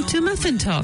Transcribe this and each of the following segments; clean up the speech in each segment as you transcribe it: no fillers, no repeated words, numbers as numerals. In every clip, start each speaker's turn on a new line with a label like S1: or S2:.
S1: to Muffin Talk.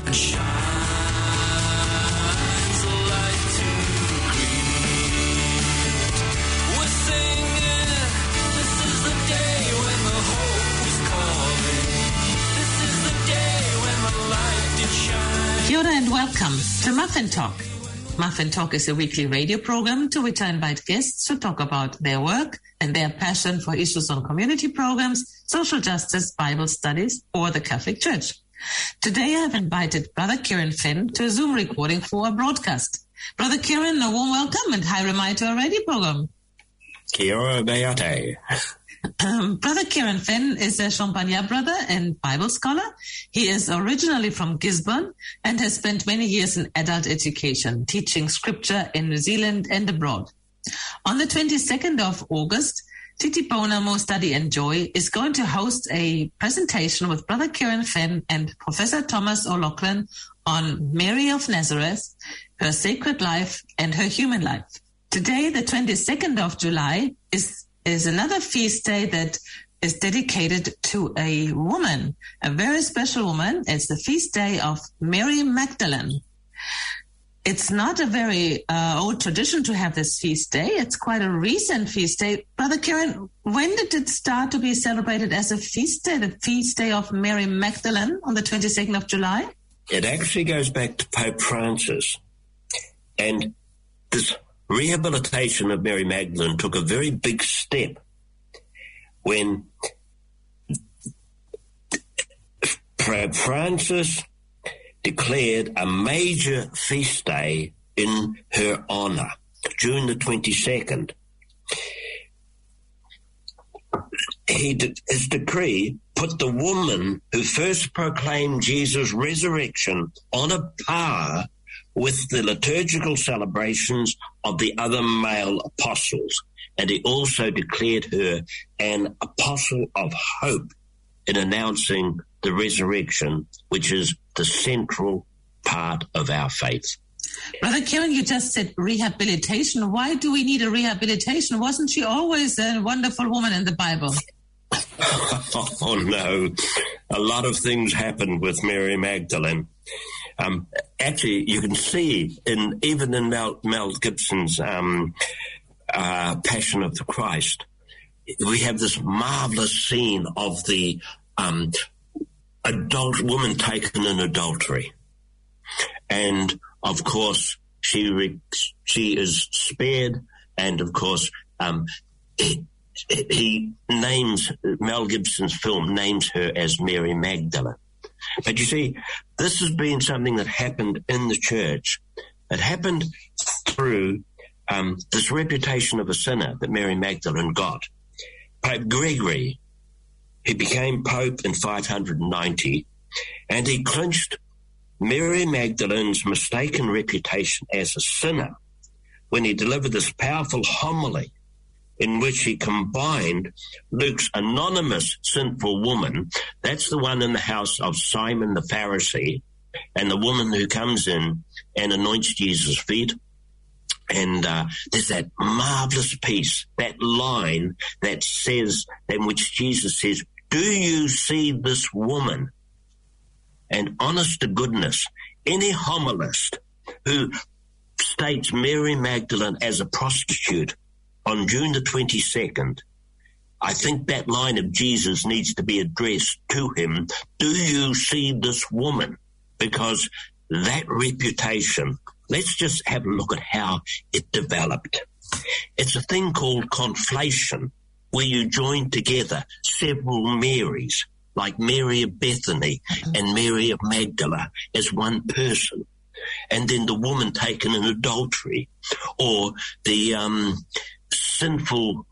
S1: Kia ora and welcome to Muffin Talk. Muffin Talk is a weekly radio program to which I invite guests to talk about their work and their passion for issues on community programs, social justice, Bible studies, or the Catholic Church. Today I have invited Brother Kieran Finn to a Zoom recording for a broadcast. Brother Kieran, a warm welcome and hi reminder to our radio program.
S2: Kia ora beate.
S1: Brother Kieran Finn is a Champagnat brother and Bible scholar. He is originally from Gisborne and has spent many years in adult education, teaching scripture in New Zealand and abroad. On the 22nd of August, Titi Pounamu Study and Joy is going to host a presentation with Brother Kieran Finn and Professor Thomas O'Loughlin on Mary of Nazareth, her sacred life and her human life. Today, the 22nd of July, is another feast day that is dedicated to a woman, a very special woman. It's the feast day of Mary Magdalene. It's not a very old tradition to have this feast day. It's quite a recent feast day. Brother Kieran, when did it start to be celebrated as a feast day, the feast day of Mary Magdalene on the 22nd of July?
S2: It actually goes back to Pope Francis. And this rehabilitation of Mary Magdalene took a very big step when Pope Francis declared a major feast day in her honor, June the 22nd. His decree put the woman who first proclaimed Jesus' resurrection on a par with the liturgical celebrations of the other male apostles. And he also declared her an apostle of hope in announcing the resurrection, which is the central part of our faith.
S1: Brother Kieran, you just said rehabilitation. Why do we need a rehabilitation? Wasn't she always a wonderful woman in the Bible?
S2: Oh, no. A lot of things happened with Mary Magdalene. Actually, you can see even in Mel Gibson's Passion of the Christ, we have this marvelous scene of the adult woman taken in adultery. And, of course, she is spared, and, of course, he names, Mel Gibson's film names her as Mary Magdalene. But you see, this has been something that happened in the church. It happened through this reputation of a sinner that Mary Magdalene got. Pope Gregory, he became Pope in 590, and he clinched Mary Magdalene's mistaken reputation as a sinner when he delivered this powerful homily in which he combined Luke's anonymous sinful woman, that's the one in the house of Simon the Pharisee, and the woman who comes in and anoints Jesus' feet. And there's that marvelous piece, that line that says, in which Jesus says, "Do you see this woman?" And honest to goodness, any homilist who states Mary Magdalene as a prostitute on June the 22nd, I think that line of Jesus needs to be addressed to him. Do you see this woman? Because that reputation, let's just have a look at how it developed. It's a thing called conflation, where you join together several Marys, like Mary of Bethany and Mary of Magdala, as one person. And then the woman taken in adultery, or the sinful,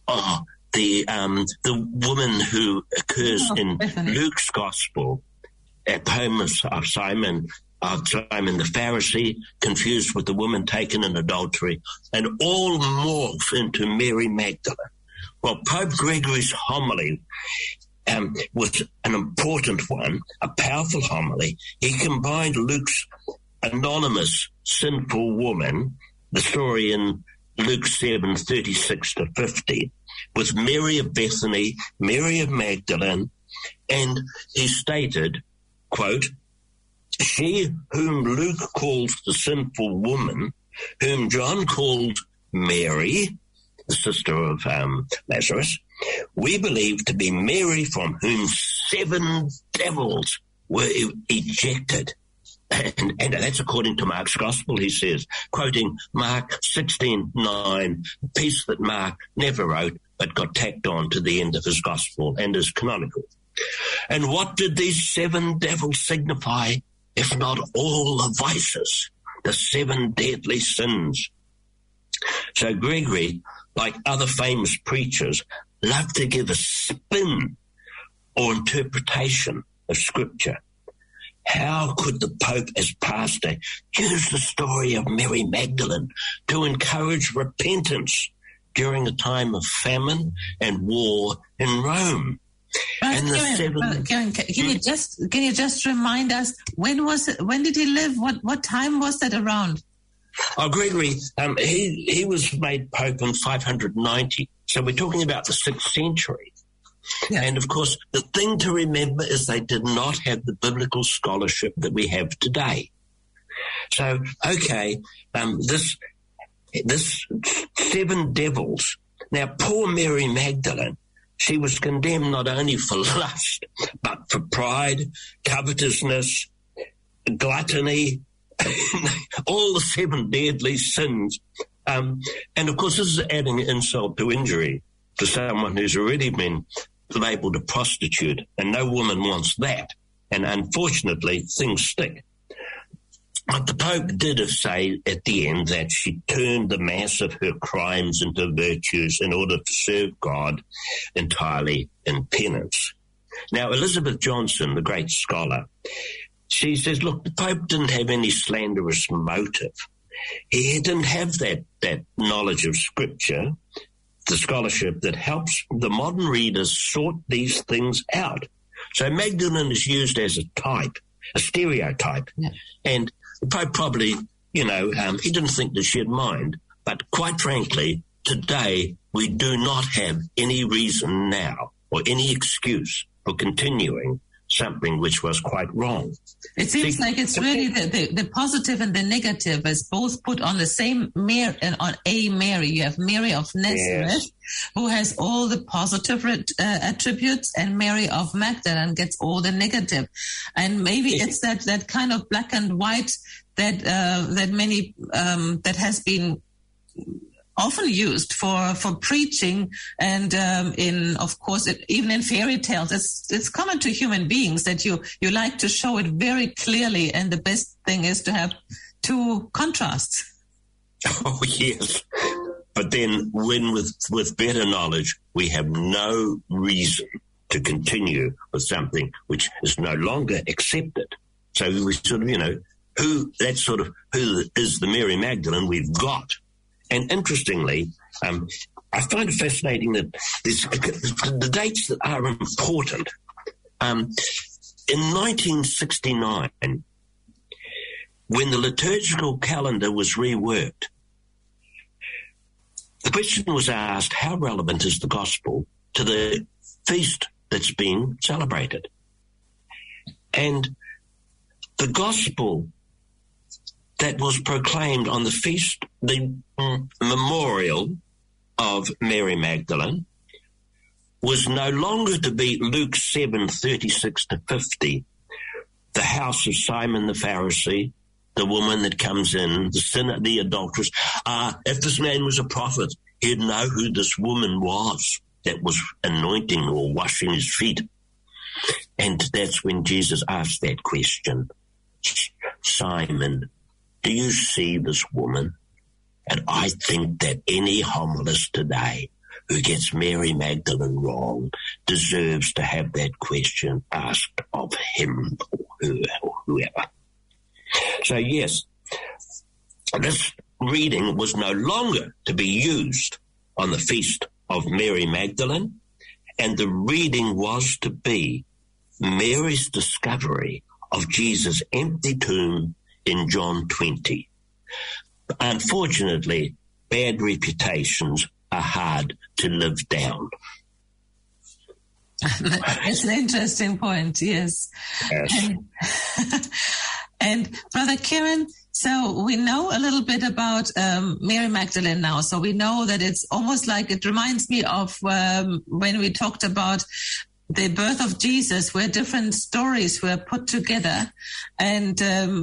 S2: the woman who occurs in Luke's Gospel at home of Simon the Pharisee, confused with the woman taken in adultery, and all morph into Mary Magdalene. Well, Pope Gregory's homily was an important one, a powerful homily. He combined Luke's anonymous sinful woman, the story in Luke 7:36-50, with Mary of Bethany, Mary of Magdalene, and he stated, quote, She whom Luke calls the sinful woman, whom John called Mary, the sister of Lazarus, we believe to be Mary from whom 7 devils were ejected. And that's according to Mark's Gospel, he says, quoting Mark 16:9, a piece that Mark never wrote but got tacked on to the end of his Gospel and is canonical. And what did these 7 devils signify, if not all the vices, the 7 deadly sins? So Gregory, like other famous preachers, loved to give a spin or interpretation of Scripture. How could the Pope, as pastor, use the story of Mary Magdalene to encourage repentance during a time of famine and war in Rome?
S1: Can you just remind us, when did he live? What time was that around?
S2: Oh, Gregory, he was made Pope in 590, so we're talking about the 6th century. Yeah. And, of course, the thing to remember is they did not have the biblical scholarship that we have today. So, okay, this 7 devils. Now, poor Mary Magdalene, she was condemned not only for lust, but for pride, covetousness, gluttony, all the 7 deadly sins. And, of course, this is adding insult to injury to someone who's already been labelled a prostitute, and no woman wants that. And unfortunately, things stick. But the Pope did say at the end that she turned the mass of her crimes into virtues in order to serve God entirely in penance. Now, Elizabeth Johnson, the great scholar, she says, look, the Pope didn't have any slanderous motive. He didn't have that knowledge of Scripture, the scholarship that helps the modern readers sort these things out. So Magdalene is used as a type, a stereotype. Yeah. And the Pope probably, he didn't think that she'd mind. But quite frankly, today we do not have any reason now or any excuse for continuing something which was quite wrong.
S1: It seems like it's really the positive and the negative is both put on the same Mary, on a Mary. You have Mary of Nazareth, yes, who has all the positive attributes, and Mary of Magdalene gets all the negative. And maybe it's that kind of black and white that many that has been often used for preaching, and even in fairy tales, it's common to human beings that you like to show it very clearly, and the best thing is to have 2 contrasts.
S2: Oh yes, but then when with better knowledge, we have no reason to continue with something which is no longer accepted. So we sort of, who is the Mary Magdalene we've got. And interestingly, I find it fascinating that the dates that are important. In 1969, when the liturgical calendar was reworked, the question was asked, how relevant is the gospel to the feast that's being celebrated? And the gospel that was proclaimed on the feast, the memorial of Mary Magdalene, was no longer to be Luke 7:36-50, the house of Simon the Pharisee, the woman that comes in, the sinner, the adulteress. If this man was a prophet, he'd know who this woman was that was anointing or washing his feet. And that's when Jesus asked that question, Simon, do you see this woman? And I think that any homilist today who gets Mary Magdalene wrong deserves to have that question asked of him or her or whoever. So yes, this reading was no longer to be used on the feast of Mary Magdalene, and the reading was to be Mary's discovery of Jesus' empty tomb in John 20. Unfortunately, bad reputations are hard to live down.
S1: It's an interesting point, yes. And Brother Kieran, so we know a little bit about Mary Magdalene now. So we know that it's almost like, it reminds me of when we talked about the birth of Jesus, where different stories were put together, and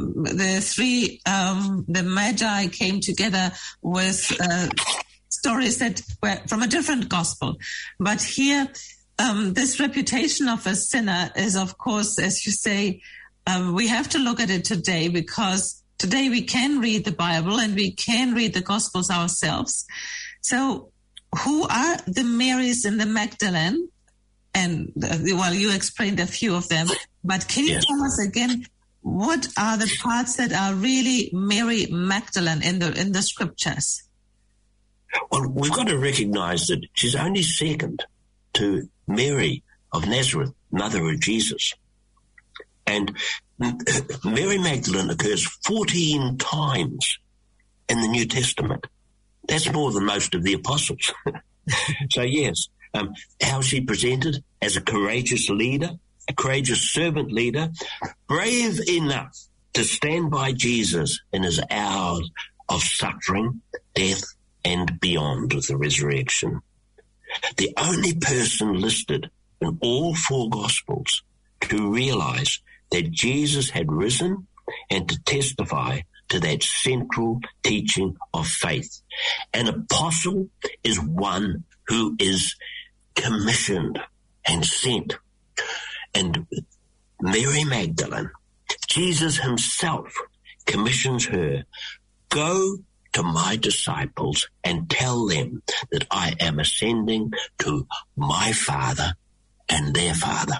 S1: the Magi came together with stories that were from a different gospel. But here, this reputation of a sinner is, of course, as you say, we have to look at it today, because today we can read the Bible and we can read the Gospels ourselves. So who are the Marys and the Magdalene? And, well, you explained a few of them, but can you tell us again, what are the parts that are really Mary Magdalene in the scriptures?
S2: Well, we've got to recognize that she's only second to Mary of Nazareth, mother of Jesus. And Mary Magdalene occurs 14 times in the New Testament. That's more than most of the apostles. So, yes. How she presented as a courageous leader, a courageous servant leader, brave enough to stand by Jesus in his hours of suffering, death, and beyond with the resurrection. The only person listed in all four Gospels to realize that Jesus had risen and to testify to that central teaching of faith. An apostle is one who is commissioned and sent. And Mary Magdalene, Jesus himself commissions her, go to my disciples and tell them that I am ascending to my Father and their Father.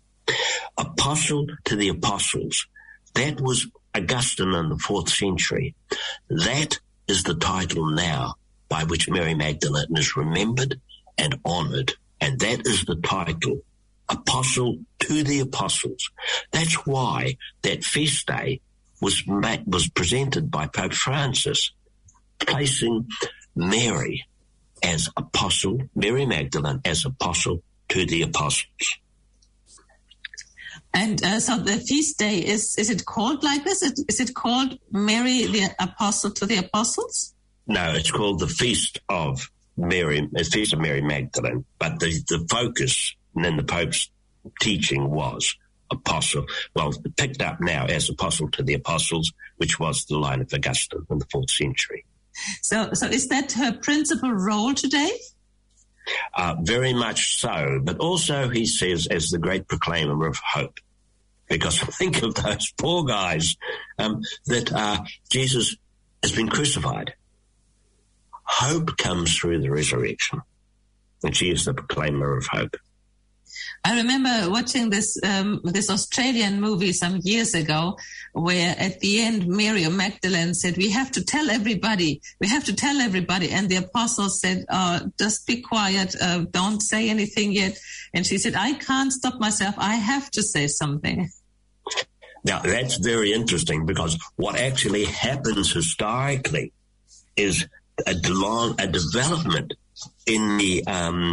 S2: Apostle to the apostles. That was Augustine in the 4th century. That is the title now by which Mary Magdalene is remembered and honored. And that is the title, Apostle to the Apostles. That's why that feast day was presented by Pope Francis, placing Mary as apostle, Mary Magdalene as apostle to the apostles.
S1: And so the feast day, is it called like this? Is it called Mary the Apostle to the Apostles?
S2: No, it's called the Feast of Mary, the Feast of Mary Magdalene. But the focus and then the Pope's teaching was apostle. Well, picked up now as apostle to the apostles, which was the line of Augustine in the 4th century.
S1: So is that her principal role today?
S2: Very much so, but also, he says, as the great proclaimer of hope. Because think of those poor guys that Jesus has been crucified. Hope comes through the resurrection, and she is the proclaimer of hope.
S1: I remember watching this Australian movie some years ago, where at the end Mary Magdalene said, we have to tell everybody, and the apostles said, just be quiet, don't say anything yet. And she said, I can't stop myself, I have to say something.
S2: Now, that's very interesting, because what actually happens historically is a development in the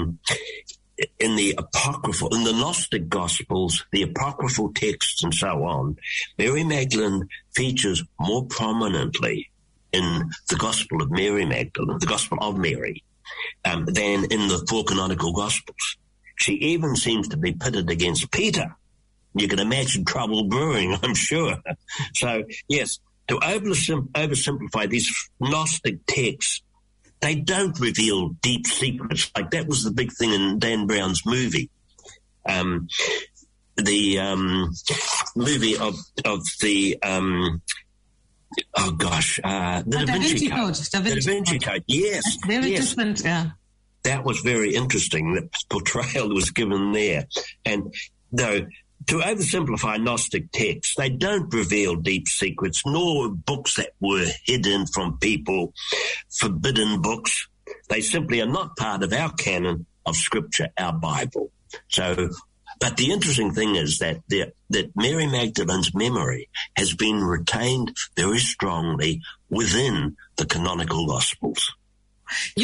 S2: apocryphal, in the Gnostic Gospels, the apocryphal texts and so on. Mary Magdalene features more prominently in the Gospel of Mary Magdalene, the Gospel of Mary, than in the 4 canonical Gospels. She even seems to be pitted against Peter. You can imagine trouble brewing, I'm sure. So, yes, to oversimplify these Gnostic texts, they don't reveal deep secrets. Like that was the big thing in Dan Brown's movie. The movie of the Da Vinci Code. Da Vinci Code, yes.
S1: That's very different, yeah.
S2: That was very interesting, that portrayal was given there. And though, to oversimplify Gnostic texts, they don't reveal deep secrets, nor books that were hidden from people, forbidden books. They simply are not part of our canon of Scripture, our Bible. So, but the interesting thing is that Mary Magdalene's memory has been retained very strongly within the canonical Gospels. You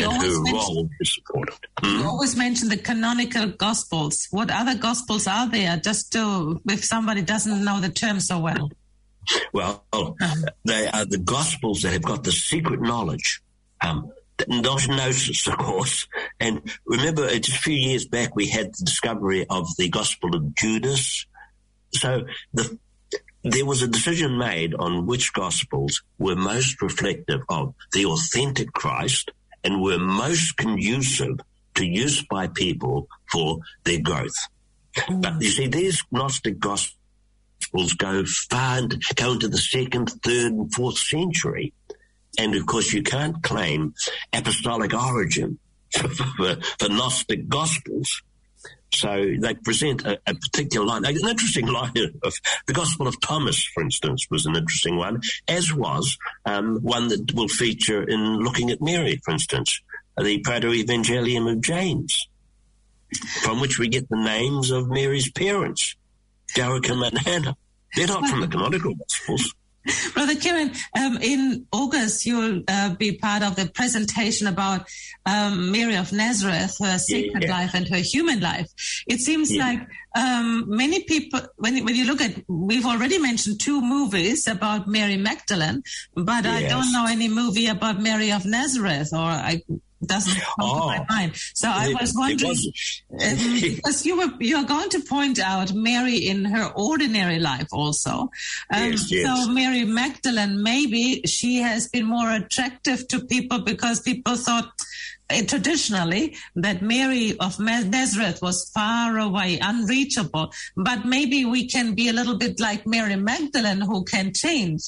S1: always mention the canonical Gospels. What other Gospels are there, just if somebody doesn't know the term so well?
S2: Well, they are the Gospels that have got the secret knowledge. Not gnosis, of course. And remember, just a few years back, we had the discovery of the Gospel of Judas. So there was a decision made on which Gospels were most reflective of the authentic Christ and were most conducive to use by people for their growth. But you see, these Gnostic Gospels go into the 2nd, 3rd, and 4th century. And, of course, you can't claim apostolic origin for Gnostic Gospels. So they present a particular line. An interesting line of the Gospel of Thomas, for instance, was an interesting one, as was one that will feature in looking at Mary, for instance, the Proto-Evangelium of James, from which we get the names of Mary's parents, Joachim and Hannah. They're not from the canonical Gospels.
S1: Brother Kieran, in August, you'll be part of the presentation about Mary of Nazareth, her sacred life and her human life. It seems like many people, when you look at, we've already mentioned 2 movies about Mary Magdalene, but I don't know any movie about Mary of Nazareth, doesn't come to my mind. So I was wondering, because you're going to point out Mary in her ordinary life also. So Mary Magdalene, maybe she has been more attractive to people because people thought traditionally that Mary of Nazareth was far away, unreachable. But maybe we can be a little bit like Mary Magdalene, who can change.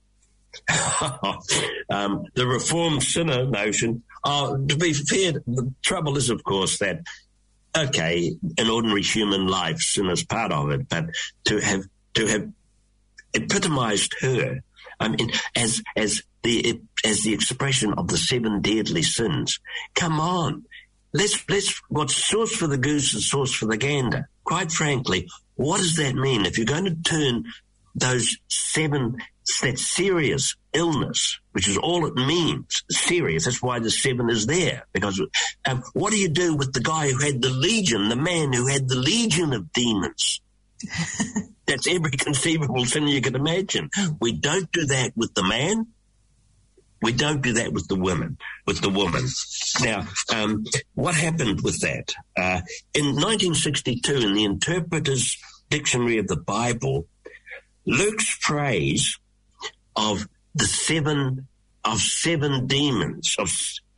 S2: The reformed sinner notion. To be fair, the trouble is, of course, that, an ordinary human life, sin is part of it, but to have epitomized her, I mean, as the expression of the 7 deadly sins. Come on, let's what's sauce for the goose is sauce for the gander. Quite frankly, what does that mean? If you're going to turn those 7, that serious illness, which is all it means, serious. That's why the 7 is there. Because what do you do with the guy who had the legion, the man who had the legion of demons? That's every conceivable sin you can imagine. We don't do that with the man. We don't do that with the woman. Now, what happened with that? In 1962, in the Interpreter's Dictionary of the Bible, Luke's phrase of the 7 demons, of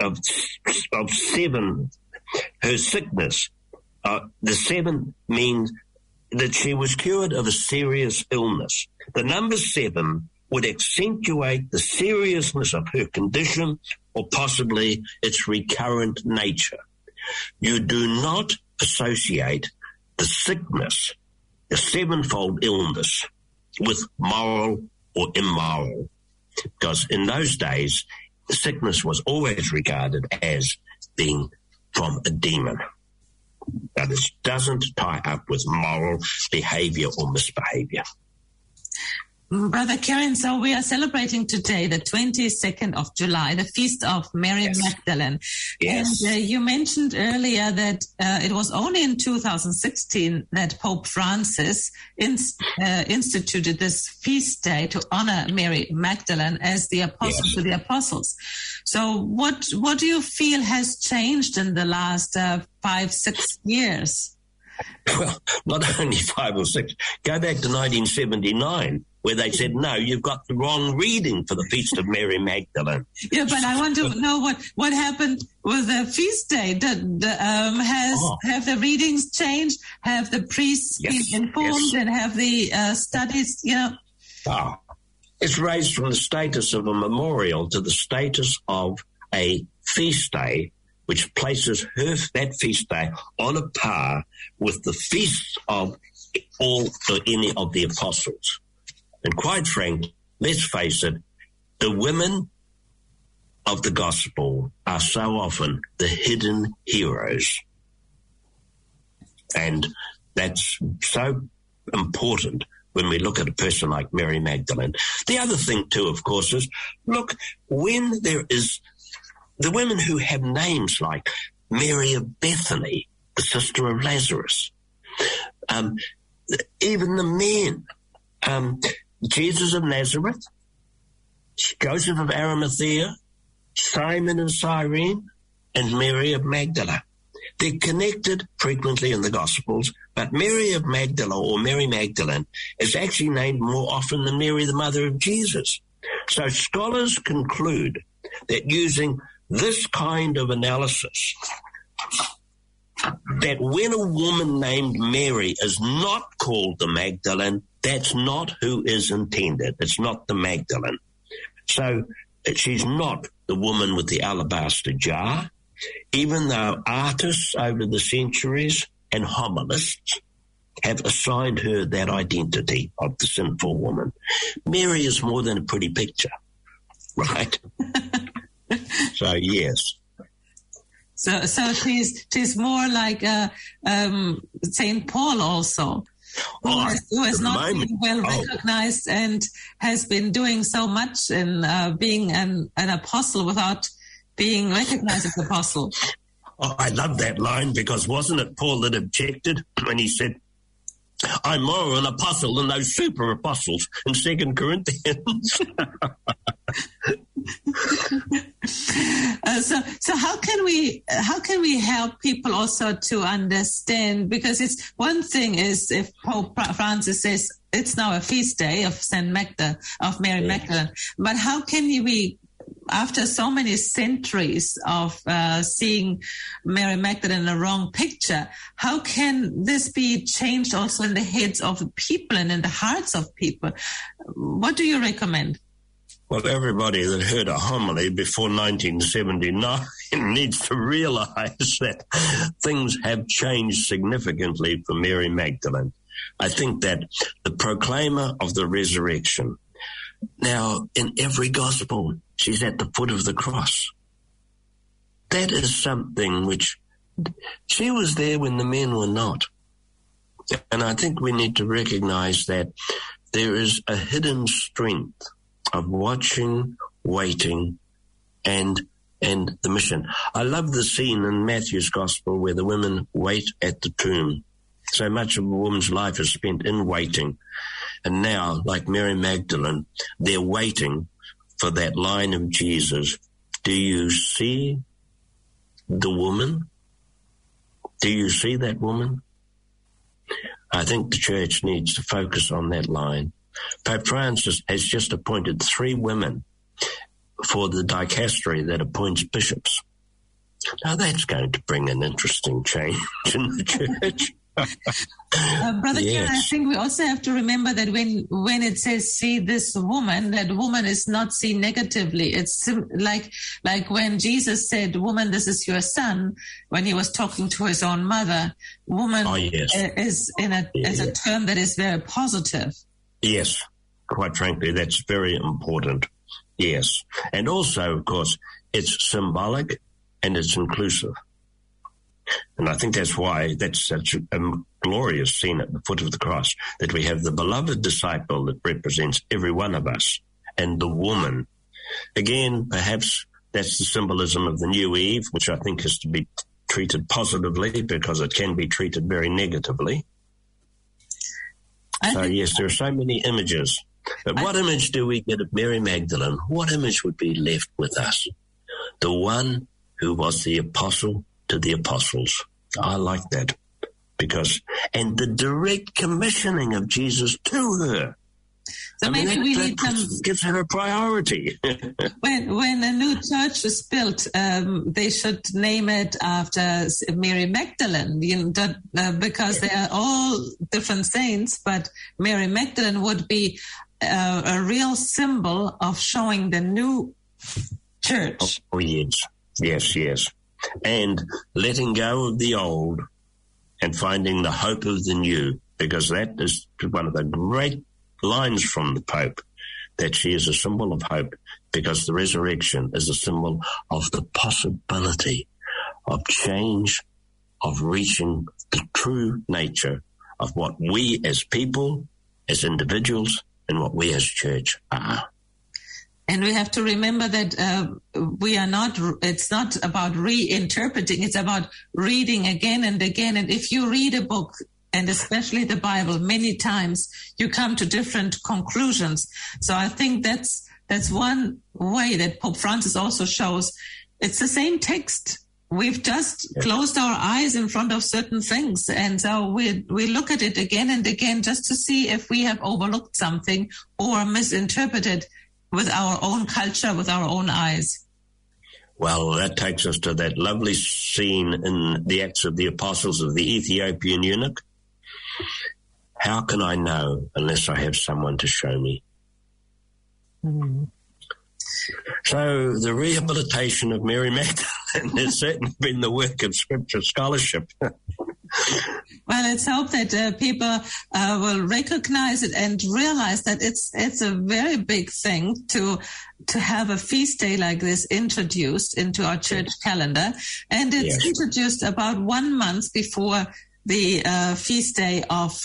S2: 7, her sickness, the 7 means that she was cured of a serious illness. The number 7 would accentuate the seriousness of her condition or possibly its recurrent nature. You do not associate the sickness, the 7-fold illness, with moral or immoral, because in those days, the sickness was always regarded as being from a demon. Now, this doesn't tie up with moral behavior or misbehavior.
S1: Brother Kieran, so we are celebrating today, the 22nd of July, the feast of Mary Magdalene. Yes. And you mentioned earlier that it was only in 2016 that Pope Francis instituted this feast day to honor Mary Magdalene as the apostle to the apostles. So what do you feel has changed in the last 5-6 years?
S2: Well, not only 5 or 6. Go back to 1979. Where they said, no, you've got the wrong reading for the Feast of Mary Magdalene.
S1: Yeah, but I want to know what happened with the feast day. Have the readings changed? Have the priests been informed and have the studies,
S2: It's raised from the status of a memorial to the status of a feast day, which places that feast day on a par with the feasts of any of the apostles. And quite frankly, let's face it, the women of the gospel are so often the hidden heroes. And that's so important when we look at a person like Mary Magdalene. The other thing, too, of course, is, look, when there is the women who have names like Mary of Bethany, the sister of Lazarus, even the men, Jesus of Nazareth, Joseph of Arimathea, Simon of Cyrene, and Mary of Magdala. They're connected frequently in the Gospels, but Mary of Magdala, or Mary Magdalene, is actually named more often than Mary, the mother of Jesus. So scholars conclude that using this kind of analysis, that when a woman named Mary is not called the Magdalene, that's not who is intended. It's not the Magdalene. So she's not the woman with the alabaster jar, even though artists over the centuries and homilists have assigned her that identity of the sinful woman. Mary is more than a pretty picture, right? So, yes.
S1: So she's more like St. Paul also, who has not been well recognized and has been doing so much in being an apostle without being recognized as an apostle.
S2: Oh, I love that line, because wasn't it Paul that objected when he said, I'm more an apostle than those super apostles in 2 Corinthians?
S1: So how can we help people also to understand? Because it's one thing is if Pope Francis says it's now a feast day of Mary Magdalene, but how can we, after so many centuries of seeing Mary Magdalene in the wrong picture, how can this be changed also in the heads of people and in the hearts of people? What do you recommend?
S2: Well, everybody that heard a homily before 1979 needs to realize that things have changed significantly for Mary Magdalene. I think that the proclaimer of the resurrection, now in every gospel, she's at the foot of the cross. That is something which she was there when the men were not. And I think we need to recognize that there is a hidden strength of watching, waiting, and the mission. I love the scene in Matthew's gospel where the women wait at the tomb. So much of a woman's life is spent in waiting. And now, like Mary Magdalene, they're waiting for that line of Jesus. Do you see the woman? Do you see that woman? I think the church needs to focus on that line. Pope Francis has just appointed 3 women for the dicastery that appoints bishops. Now that's going to bring an interesting change in the church.
S1: Brother Kieran, I think we also have to remember that when it says see this woman, that woman is not seen negatively. It's like when Jesus said, woman, this is your son, when he was talking to his own mother. Woman is as a term that is very positive.
S2: Yes, quite frankly, that's very important. Yes. And also, of course, it's symbolic and it's inclusive. And I think that's why that's such a glorious scene at the foot of the cross, that we have the beloved disciple that represents every one of us and the woman. Again, perhaps that's the symbolism of the new Eve, which I think is to be treated positively because it can be treated very negatively. So, yes, there are so many images. But what image do we get of Mary Magdalene? What image would be left with us? The one who was the apostle to the apostles. I like that and the direct commissioning of Jesus to her.
S1: So maybe we need
S2: gives her a priority.
S1: When a new church is built, they should name it after Mary Magdalene, because they are all different saints, but Mary Magdalene would be a real symbol of showing the new church.
S2: Oh, yes. And letting go of the old and finding the hope of the new, because that is one of the great lines from the Pope, that she is a symbol of hope, because the resurrection is a symbol of the possibility of change, of reaching the true nature of what we as people, as individuals, and what we as church are.
S1: And we have to remember that it's not about reinterpreting, it's about reading again and again. And if you read a book and especially the Bible, many times you come to different conclusions. So I think that's one way that Pope Francis also shows it's the same text. We've just closed our eyes in front of certain things. And so we look at it again and again just to see if we have overlooked something or misinterpreted with our own culture, with our own eyes.
S2: Well, that takes us to that lovely scene in the Acts of the Apostles of the Ethiopian eunuch. How can I know unless I have someone to show me?
S1: Mm.
S2: So the rehabilitation of Mary Magdalene has certainly been the work of scripture scholarship.
S1: Well, let's hope that people will recognize it and realize that it's a very big thing to have a feast day like this introduced into our church calendar. And it's introduced about 1 month before the feast day of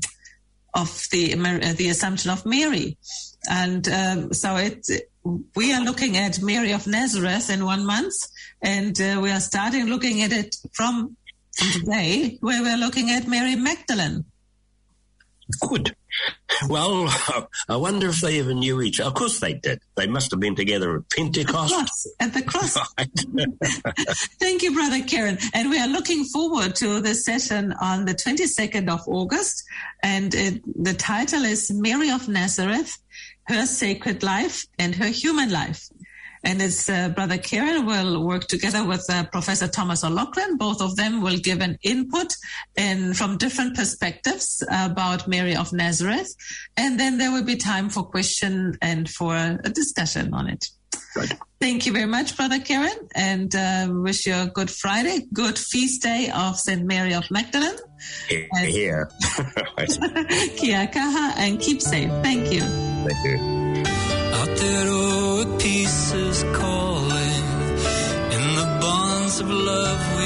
S1: the Assumption of Mary. And so we are looking at Mary of Nazareth in 1 month, and we are starting looking at it from today, where we're looking at Mary Magdalene.
S2: Good. Well, I wonder if they ever knew each other. Of course they did. They must have been together at Pentecost.
S1: At the cross.
S2: Right.
S1: Thank you, Brother Karen. And we are looking forward to the session on the 22nd of August. And the title is Mary of Nazareth, Her Sacred Life and Her Human Life. And it's Brother Karen will work together with Professor Thomas O'Loughlin. Both of them will give an input from different perspectives about Mary of Nazareth. And then there will be time for question and for a discussion on it.
S2: Right.
S1: Thank you very much, Brother Karen, and wish you a good Friday, good feast day of St. Mary of Magdalene.
S2: Here.
S1: Kia kaha, and keep safe. Thank you.
S2: Thank you.
S3: Out there, oh, peace is calling in the bonds of love.